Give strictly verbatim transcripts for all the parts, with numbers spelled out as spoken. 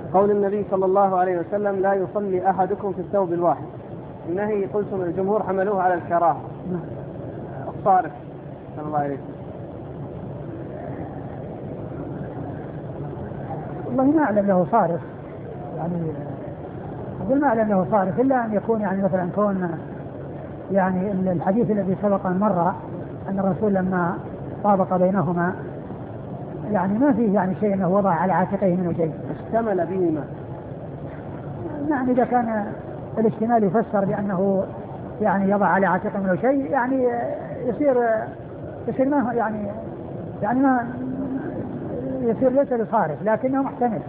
قول النبي صلى الله عليه وسلم لا يصلي أحدكم في الثوب الواحد، النهي قلتم الجمهور حملوه على الكراهة، الصارف صلى الله عليه وسلم. والله ما أعلم له صارف، يعني أقول ما أعلم له صارف إلا أن يكون يعني مثلا كون يعني الحديث الذي سبق أن مر أن الرسول لما طابق بينهما يعني ما فيه يعني شيء أنه وضع على عاتقه منه شيء، اشتمل بهما. يعني إذا كان الاشتمال يفسر بأنه يعني يضع على عاتقه منه شيء يعني يصير يصير ما يعني يعني ما يصير ليس بصارف لكنه محتمل.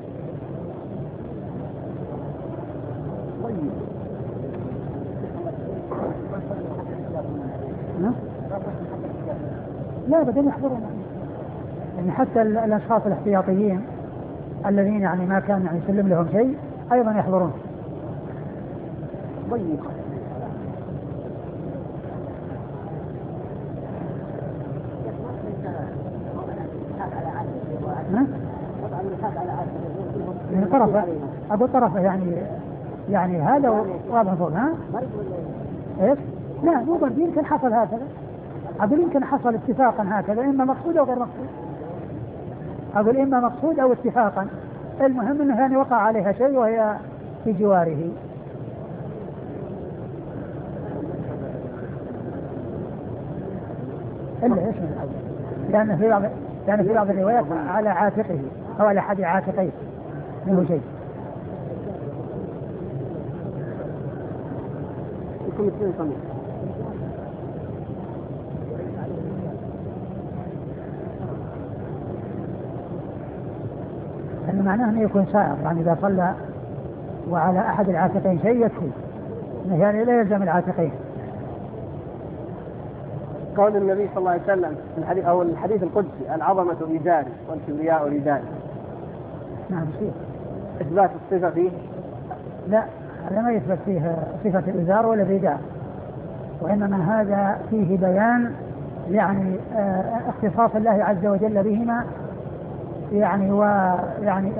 لا بدهم يحضرون يعني حتى الأشخاص الاحتياطيين الذين يعني ما كان يعني يسلم لهم شيء أيضا يحضرون. طيب من طرفه أبو طرفه يعني يعني هذا واضح فوق ها إيش؟ لا مو برد يمكن حصل هكذا، أقول يمكن حصل اتفاقا هكذا إما مقصود أو غير مقصود، أقول إما مقصود أو اتفاقا، المهم أنه يعني وقع عليها شيء وهي في جواره. إلا إيش من الأول لأن في بعض لأن في بعض الروايات على عاتقه أو على أحد عاتقيه منه شيء. يكون اثنين قميص. أن معناه أنه يكون سائر يعني إذا صلى وعلى أحد العاتقين شيء يكفي يعني لا يلزم العاتقين. قول النبي صلى الله عليه وسلم في الحديث أو الحديث القدسي العظمة إزاري والكبرياء ردائي. نعم شيء إثبات الصفة فيه؟ لا هذا ما يثبت فيه صفة الإزار ولا الرداء، وإنما هذا فيه بيان يعني اه اختصاص الله عز وجل بهما يعني ويعني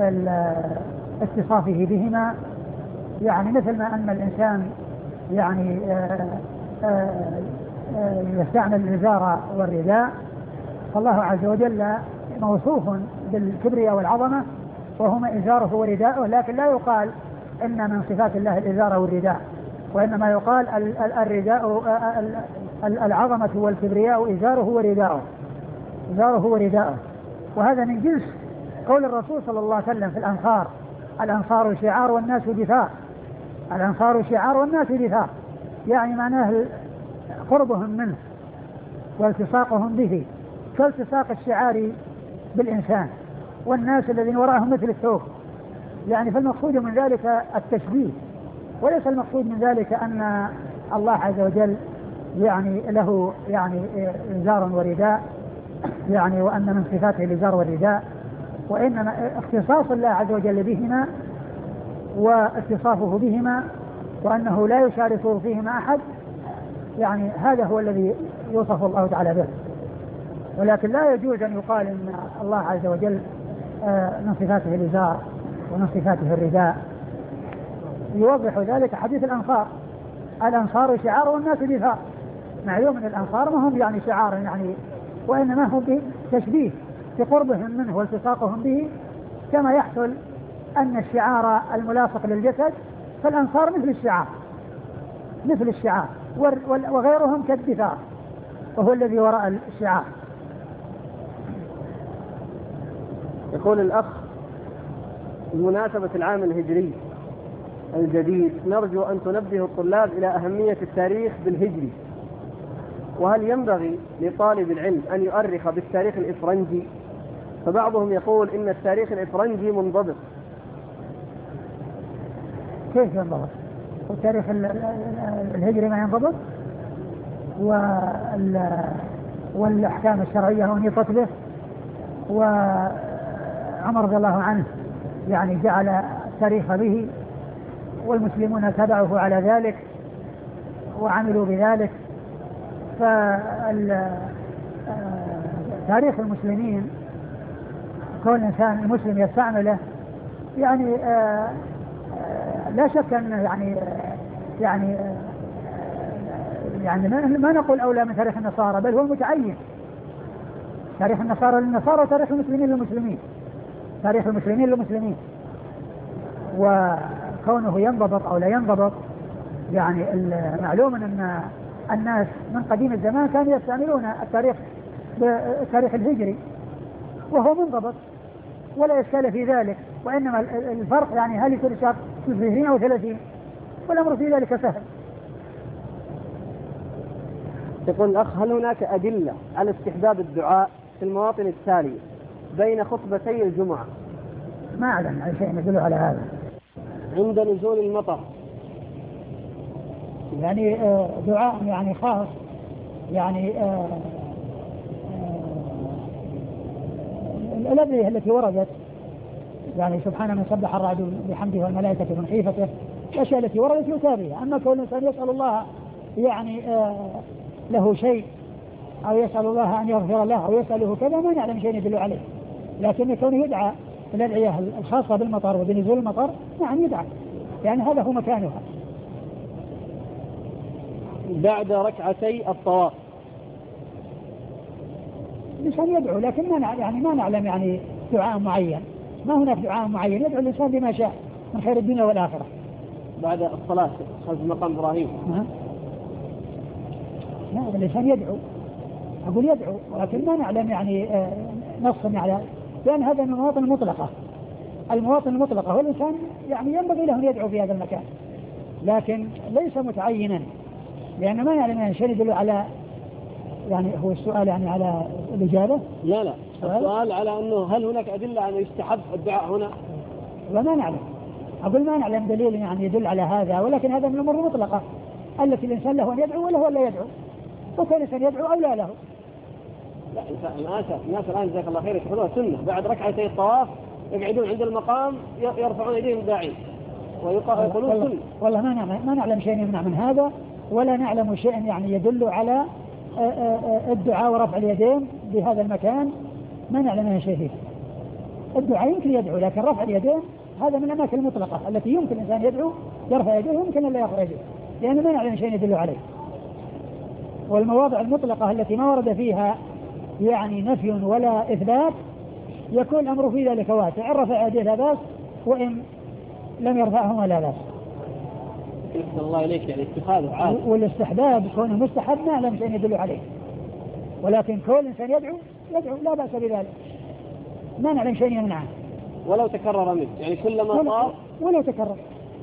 اتصافه بهما، يعني مثل ما أن الإنسان يعني اه اه يستعمل الإزار والرداء، فالله عز وجل موصوف بالكبرياء والعظمة وهما إزاره ورداءه، لكن لا يقال إن من صفات الله الإزار والرداء، وإنما يقال الرداء العظمة والكبرياء إزاره ورداءه إزاره ورداءه. وهذا من جنس قول الرسول صلى الله عليه وسلم في الأنصار: الأنصار شعار والناس دفاع. الأنصار شعار والناس دفاع، يعني معناه قربهم منه والتصاقهم به كالتصاق الشعار بالإنسان، والناس الذين وراءهم مثل الثوب، يعني فالمقصود من ذلك التشبيه، وليس المقصود من ذلك أن الله عز وجل يعني له يعني إزار ورداء، يعني وأن من صفاته الإزار والرداء، وإنما اختصاص الله عز وجل بهما واتصافه بهما وأنه لا يشاركه فيهما أحد، يعني هذا هو الذي يوصف الله تعالى به. ولكن لا يجوز أن يقال إن الله عز وجل من صفاته الإزار ومن صفاته الرداء. يوضح ذلك حديث الأنصار: الأنصار شعار والناس دفاع. معلوم من الأنصار ما هم يعني شعار يعني، وإنما هم تشبيه بقربهم منه والتصاقهم به، كما يحصل أن الشعار الملاصق للجسد فالأنصار مثل الشعار مثل الشعار وغيرهم كالدفاع وهو الذي وراء الشعار. يقول الأخ: بمناسبة العام الهجري الجديد نرجو أن تنبه الطلاب إلى أهمية التاريخ بالهجري، وهل ينبغي لطالب العلم أن يؤرخ بالتاريخ الإفرنجي؟ فبعضهم يقول إن التاريخ الإفرنجي منضبط. كيف ينضبط؟ التاريخ الهجري ما ينضبط، والأحكام الشرعية ونيطت به، وعمر رضي الله عنه يعني جعل التاريخ به، والمسلمون تبعه على ذلك وعملوا بذلك. فتاريخ المسلمين كل إنسان المسلم يستعمله يعني آه آه لا شك أن يعني آه يعني آه يعني ما نقول أولى من تاريخ النصارى، بل هو متعين. تاريخ النصارى للنصارى وتاريخ المسلمين للمسلمين، تاريخ المسلمين للمسلمين. وكونه ينضبط أو لا ينضبط يعني معلوم أن الناس من قديم الزمان كانوا يستعملون التاريخ بالتاريخ الهجري وهو منضبط ولا إشكال في ذلك، وإنما الفرق يعني هل يكون الشهر عشرين أو ثلاثين، والأمر في ذلك سهل. يقول الأخ: هل هناك أدلة على استحباب الدعاء في المواطن التالية بين خطبتي الجمعة؟ ما أعلم عن شيء يدل على هذا. عند نزول المطر، يعني دعاء يعني خاص، يعني الأدعية التي وردت يعني سبحان من سبح الرعد بحمده والملائكة من خيفته، الأشياء التي وردت يتابعها. أما كل إنسان يسأل الله يعني له شيء أو يسأل الله أن يغفر له أو يسأله كذا ما نعلم شيء يدل عليه، لكن كونه يدعى الأدعية الخاصة بالمطر وبنزول المطر نعم يدعى، يعني هذا هو مكانها. بعد ركعتي الطواف الإنسان يدعو، لكن ما نعلم يعني ما نعلم يعني دعاء معين، ما هناك دعاء معين، يدعو الإنسان بما شاء من خير الدنيا والآخرة. بعد الصلاة خلف مقام إبراهيم نعم لا الإنسان يدعو، أقول يدعو، لكن ما نعلم يعني نص على، لأن هذا من المواطن المطلقة، المواطن المطلقة والإنسان يعني ينبغي له أن يدعو في هذا المكان، لكن ليس متعينا، لأن ما نعلم يعني شيء يدل على، يعني هو السؤال يعني على الإجابة. لا لا السؤال, السؤال على أنه هل هناك أدلة أن يستحب الدعاء هنا؟ وما نعلم، أقول ما نعلم دليل يعني يدل على هذا، ولكن هذا من الأمور المطلقة التي الإنسان له أن يدعو وله أن لا يدعو، وكان الإنسان يدعو أو لا له. لا الناس الناس الآن جزاك الله خير يتخذوها سنة، بعد ركعتي الطواف يقعدون عند المقام يرفعون أيديهم داعين ويقولون سنة. والله ما نعلم ما نعلم شيء يمنع من هذا، ولا نعلم شيء يعني يدل على الدعاء ورفع اليدين بهذا المكان، ما نعلم أي شيء فيه. الدعاء يمكن يدعو، لكن رفع اليدين هذا من الأماكن المطلقة التي يمكن الإنسان يدعو يرفع يديه ويمكن أن لا يرفع يديه، لأن ما نعلم شيء يدل عليه. والمواضع المطلقة التي ما ورد فيها يعني نفي ولا إثبات يكون الأمر في ذلك واسع، إن رفع يديه لا بأس وإن لم يرفعهما لا بأس. يسأل الله إليك يعني اتخاذه عاد. والاستحباب كونه مستحب ما نعلم شيء يدل عليه، ولكن كل إنسان يدعو يدعو لا بأس بذلك، ما نعلم شيء يمنعه ولو تكرر منه، يعني كلما طاف ولو تكرر.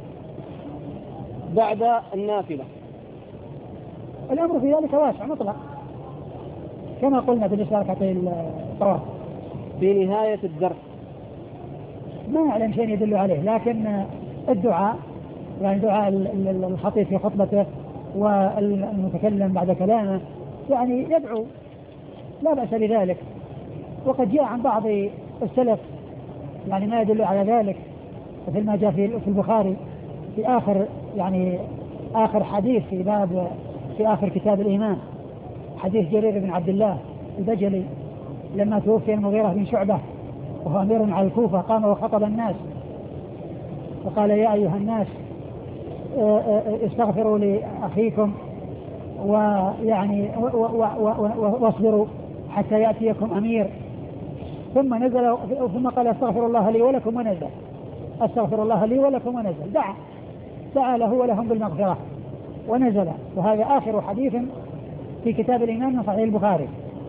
بعد النافلة الأمر في ذلك واسع مطلق كما قلنا بالنسبة لركعتي الطواف. في نهاية الدرس ما نعلم شيء يدل عليه، لكن الدعاء يعني دعاء الخطيب في خطبته والمتكلم بعد كلامه يعني يدعو لا بأس بذلك. وقد جاء عن بعض السلف يعني ما يدل على ذلك، مثل ما جاء في البخاري في آخر يعني آخر حديث في باب في آخر كتاب الإيمان، حديث جرير بن عبد الله البجلي لما توفي المغيرة بن شعبة وهو أمير على الكوفة، قام وخطب الناس وقال: يا أيها الناس استغفروا لأخيكم ويعني واصبروا حتى يأتيكم أمير. ثم نزل ثم قال: استغفر الله لي ولكم ونزل، استغفر الله لي ولكم ونزل، دعا دعا له ولهم بالمغفرة ونزل. وهذا آخر حديث في كتاب الإيمان من صحيح البخاري.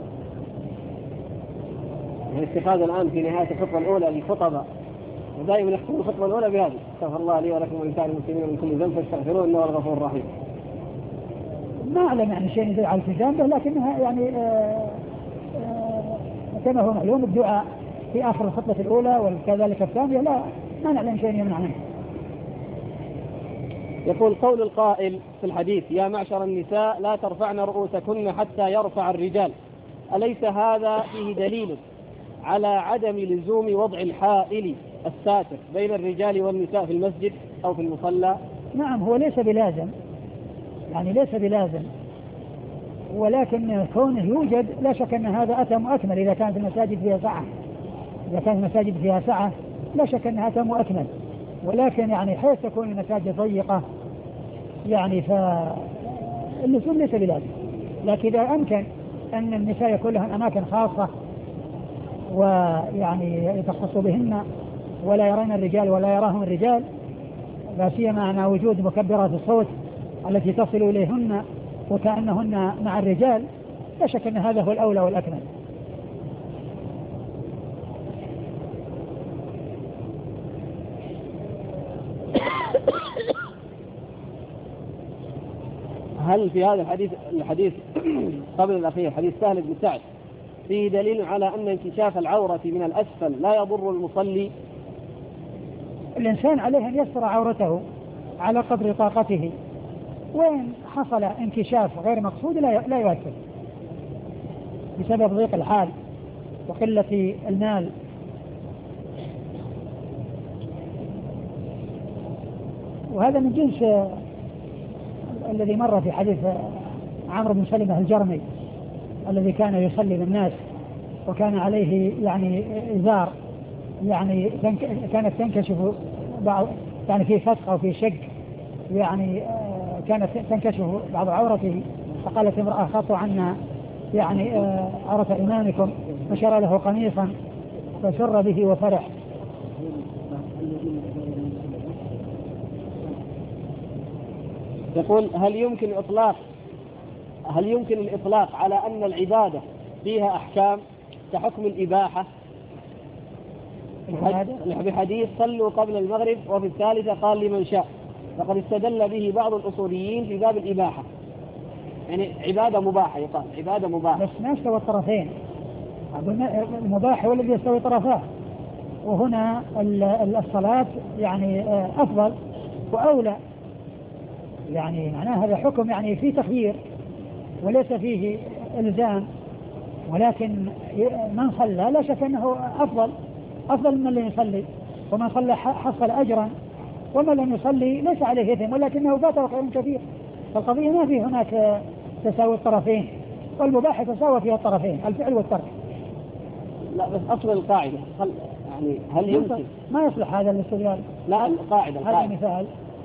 الاستفادة الآن في نهاية الخطبة الأولى للخطبة ودائما يختم الخطبة الأولى بهذه: استغفر الله لي ولكم ولسائر المسلمين من كل ذنب فاستغفروه إنه هو الغفور الرحيم. ما أعلم يعني شيء يدل على الالتزام به، لكنها يعني آآ آآ كما هو معلوم الدعاء في آخر الخطبة الأولى وكذلك الثانية لا ما نعلم شيء يمنع منه. يقول قول القائل في الحديث: يا معشر النساء لا ترفعن رؤوسكن حتى يرفع الرجال، أليس هذا فيه دليل على عدم لزوم وضع الحائل الساتر بين الرجال والنساء في المسجد أو في المصلى؟ نعم هو ليس بلازم، يعني ليس بلازم، ولكن كونه يوجد لا شك أن هذا أتم وأكمل إذا كانت المساجد فيها سعة، إذا كانت المساجد فيها سعة لا شك أنها أتم وأكمل، ولكن يعني حيث تكون المساجد ضيقة يعني فاللزوم ليس بلازم. لكن إذا أمكن أن النساء يكون لهن أماكن خاصة ويعني يتخص بهن ولا يرين الرجال ولا يراهم الرجال، لا سيما مع وجود مكبرات الصوت التي تصل إليهن وكأنهن مع الرجال، لا شك أن هذا هو الأولى والأكمل. هل في هذا الحديث الحديث قبل الأخير حديث سهل بن سعد فيه دليل على أن انكشاف العورة من الأسفل لا يضر المصلي؟ الإنسان عليه أن يستر عورته على قدر طاقته، وإن حصل انكشاف غير مقصود لا لا يؤثر بسبب ضيق الحال وقلة المال. وهذا من جنس الذي مر في حديث عمرو بن سلمة الجرمي الذي كان يصلي بالناس وكان عليه يعني إزار يعني كانت تنكشف بعض يعني في فتق أو في شق يعني كانت تنكشف بعض عورته، فقالت امرأة خطوا عنا يعني عورة إمامكم، فشرى له قميصا فسر به وفرح. يقول هل يمكن إطلاق هل يمكن الإطلاق على أن العبادة فيها أحكام كحكم الإباحة بحديث صلوا قبل المغرب وفي الثالثة قال لمن شاء، فقد استدل به بعض الأصوليين في باب الإباحة، يعني عبادة مباحة، يقال عبادة مباحة بس ما يستوي الطرفين، المباح هو الذي يستوي طرفاه، وهنا الصلاة يعني أفضل وأولى، يعني معناه هذا حكم يعني فيه تخيير وليس فيه إلزام، ولكن من صلى لا شك أنه أفضل أفضل من اللي يصلي، ومن صلى حصل أجرا، ومن لم يصلي ليس عليه إثم ولكنه فاته خير كثير. فالقضية ما في هناك تساوي الطرفين، والمباح تساوي فيها الطرفين الفعل والترك. لا بس أصل القاعدة يعني هل يمكن ما يصلح هذا الاستدلال؟ لا القاعدة هذا مثال.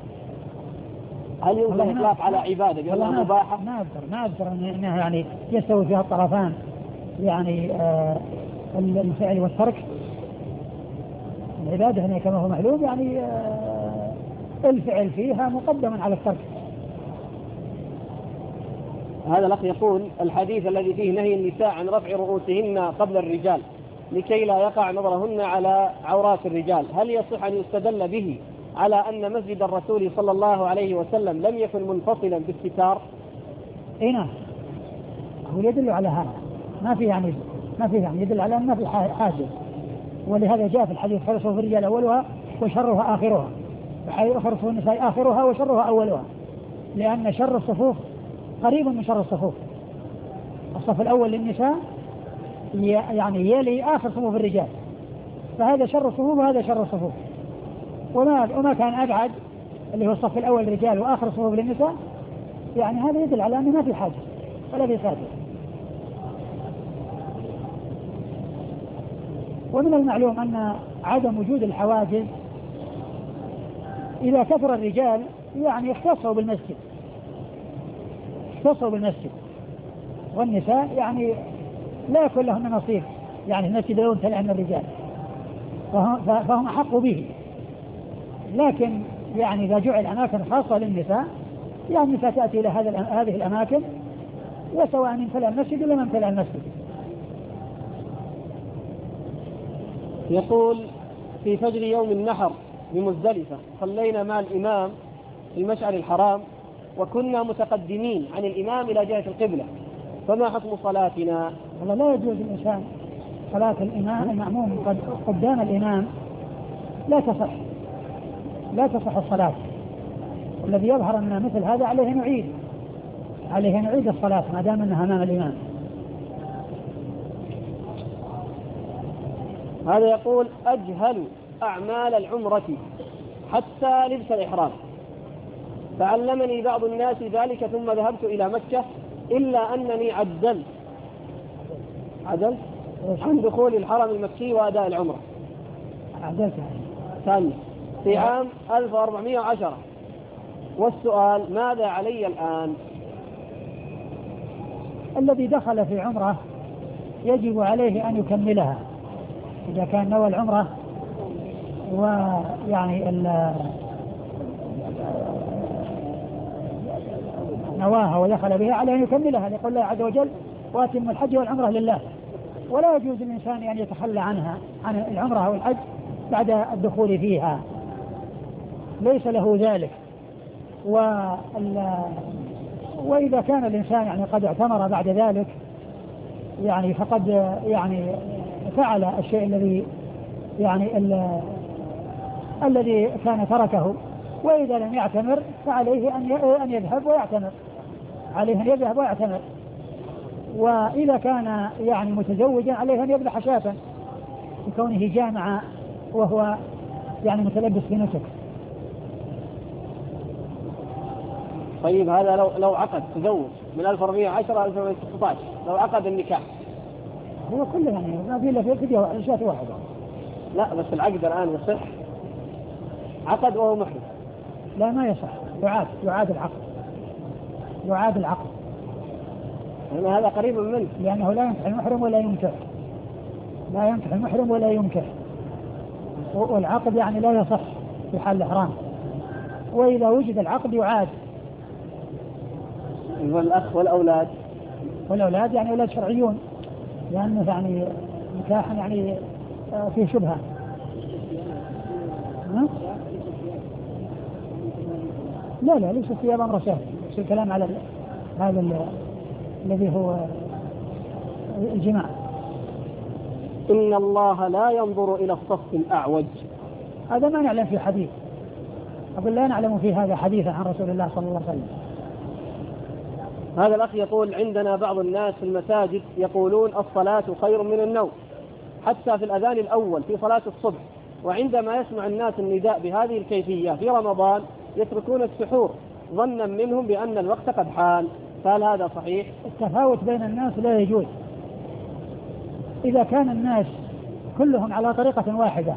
هل يمكن الإطلاق على عبادة بأنها مباحة؟ ما أذكر ما أذكر أنها يعني يستوي فيها الطرفان، يعني آه الفعل والترك. العبادة هنا كما هو معلوم يعني آه الفعل فيها مقدم على الترك. هذا الأخ يقول الحديث الذي فيه نهي النساء عن رفع رؤوسهن قبل الرجال لكي لا يقع نظرهن على عورات الرجال، هل يصح أن يستدل به على أن مسجد الرسول صلى الله عليه وسلم لم يكن منفصلا بالستار؟ اي نعم، هو يدل على هذا، ما في يعني ما في يعني يدل على أن ما في حاجز، ولهذا جاء في الحديث خرصوا في الرجال أولها وشرها آخرها، خرصوا في النساء آخرها وشرها أولها، لأن شر الصفوف قريب من شر الصفوف. الصف الأول للنساء يعني يلي آخر صفوف الرجال، فهذا شر الصفوف وهذا شر الصفوف، وما وما كان أبعد اللي هو الصف الأول للرجال وآخر صفوف للنساء، يعني هذا يدل على أنه ما في حاجة ولا في حاجة. ومن المعلوم أن عدم وجود الحواجز إذا كثر الرجال يعني اختصوا بالمسجد اختصوا بالمسجد والنساء يعني لا يكون لهم نصيب، يعني المسجد لا يمتلئ من الرجال فهم أحق به. لكن يعني إذا جعل أماكن خاصة للنساء يعني النساء تأتي إلى هذه الأماكن وسواء امتلأ المسجد ولا ما امتلأ المسجد. يقول في فجر يوم النحر بمزدلفة صلينا مع الإمام في المشعر الحرام وكنا متقدمين عن الإمام إلى جهة القبلة، فما حكم صلاتنا؟ والله لا يجوز الإنسان صلاة الإمام المأموم قد قدام الإمام، لا تصح لا تصح الصلاة، والذي يظهر أن مثل هذا عليه نعيد عليه نعيد الصلاة ما دام أنها أمام الإمام. هذا يقول أجهل أعمال العمرة حتى لبس الإحرام، فعلمني بعض الناس ذلك ثم ذهبت إلى مكة إلا أنني عدلت عدلت عن دخول الحرم المكي وأداء العمرة. عدلتها ثانية في عام ألف وأربعمائة وعشرة. والسؤال ماذا علي الآن؟ الذي دخل في عمره يجب عليه أن يكملها إذا كان نوى العمرة ويعني نواها ودخل بها عليه أن يكملها لقول الله عز وجل وأتم الحج والعمرة لله. ولا يجوز للإنسان أن يتخلى عنها عن العمرة والحج بعد الدخول فيها، ليس له ذلك. وإذا كان الإنسان يعني قد اعتمر بعد ذلك يعني فقد يعني فعل الشيء الذي يعني الذي كان تركه. وإذا لم يعتمر فعليه أن يذهب ويعتمر، عليه أن يذهب ويعتمر. وإذا كان يعني متزوجا عليه أن يذبح شاة لكونه جامع وهو يعني متلبس بنسك. طيب هذا لو لو عقد تزوج من ألف وأربعمائة وعشرة ألف وأربعمائة وستة عشر، لو عقد النكاح هو كله يعني ما في إلا في فيديو شاة واحدة. لا بس العقد الآن يصح، عقد وهو محرم. لا ما يصح، يعاد يعاد العقد يعاد العقد لأن هذا قريب منه، لأنه لا ينكح المحرم ولا ينكح لا ينكح المحرم ولا ينكح والعقد يعني لا يصح في حال الإحرام. وإذا وجد العقد يعاد. والأخ والأولاد والأولاد يعني أولاد شرعيون، لأنه يعني نكاح يعني فيه شبهة. لا لا ليس في أمر سهل، بس الكلام على هذا الذي هو الجماع. إن الله لا ينظر إلى الصف الأعوج، هذا ما نعلم في حديث، أقول لا نعلم في هذا حديثا عن رسول الله صلى الله عليه وسلم. هذا الأخ يقول عندنا بعض الناس في المساجد يقولون الصلاة خير من النوم، حتى في الأذان الأول في صلاة الصبح، وعندما يسمع الناس النداء بهذه الكيفية في رمضان يتركون السحور ظنا منهم بأن الوقت قد حان، فهل هذا صحيح؟ التفاوت بين الناس لا يجوز. إذا كان الناس كلهم على طريقة واحدة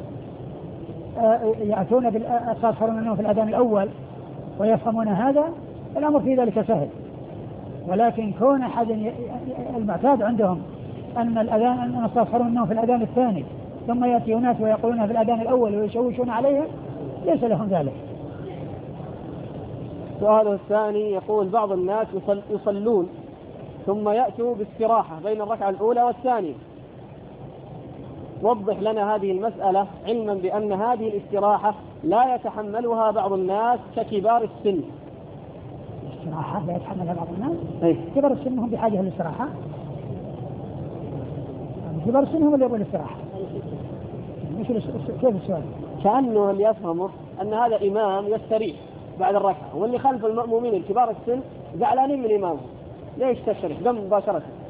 يأتون بالصلاة خير من النوم في الأذان الأول ويفهمون هذا، الأمر في ذلك سهل. ولكن كون أحد المعتاد عندهم أن الأذان أن الصلاة خير من النوم في الأذان الثاني ثم يأتي ناس ويقولونها في الأذان الأول ويشوشون عليها، ليس لهم ذلك. سؤاله الثاني يقول بعض الناس يصل يصلون ثم يأتوا باستراحة بين الركعة الأولى والثانية، وضح لنا هذه المسألة علما بأن هذه الاستراحة لا يتحملها بعض الناس ككبار السن. الاستراحة لا يتحملها بعض الناس؟ أي. كبار السن هم بحاجة للاستراحة؟ كبار السن هم اللي يبغون الاستراحة. كيف السؤال؟ كأنه اللي يفهمه أن هذا إمام يستريح بعد الركعة، واللي خلف المأمومين الكبار السن زعلانين من إمامه، ليش تشرح دم مباشرة؟